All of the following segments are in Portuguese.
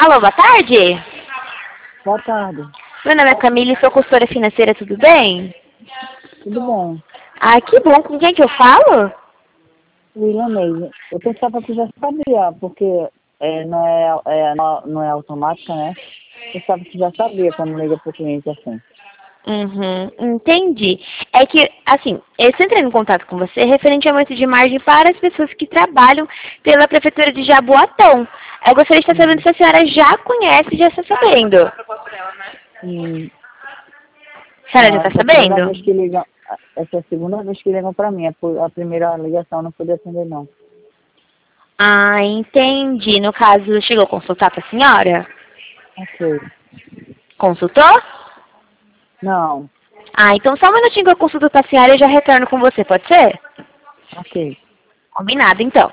Alô, boa tarde. Boa tarde. Meu nome é Camila e sou consultora financeira, tudo bem? Tudo bom? Ah, que bom. Com quem que eu falo? William Neide. Eu pensava que já sabia, porque não é automática, né? Eu pensava que já sabia quando liga para o cliente assim. Entendi. É que, assim, eu estou entrando em contato com você referente ao aumento de margem para as pessoas que trabalham pela Prefeitura de Jaboatão. Eu gostaria de estar sabendo se a senhora já conhece, já está sabendo. Hum, A senhora já não, está sabendo? essa é a segunda vez que ligam para mim. A primeira ligação eu não pude atender, não. Ah, entendi. No caso, chegou a consultar com a senhora? Ok. Consultou? Não, Ah, então só um minutinho que eu consulto com a senhora e eu já retorno com você, pode ser? ok. Combinado, então.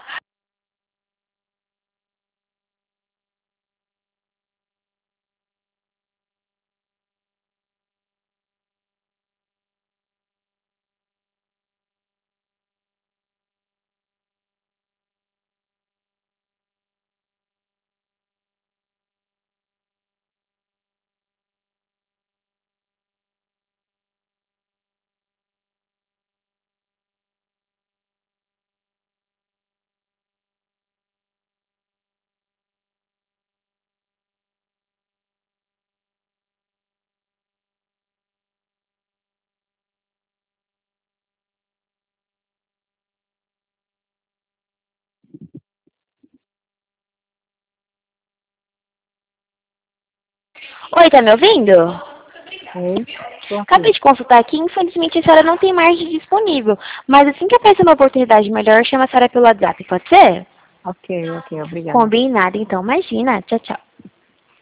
Oi, tá me ouvindo? Oi, estou Acabei aqui. de consultar aqui, infelizmente a senhora não tem margem disponível. Mas assim que aparecer uma oportunidade melhor, chama a senhora pelo WhatsApp, pode ser? Ok, obrigada. Combinado, então. Imagina. Tchau, tchau.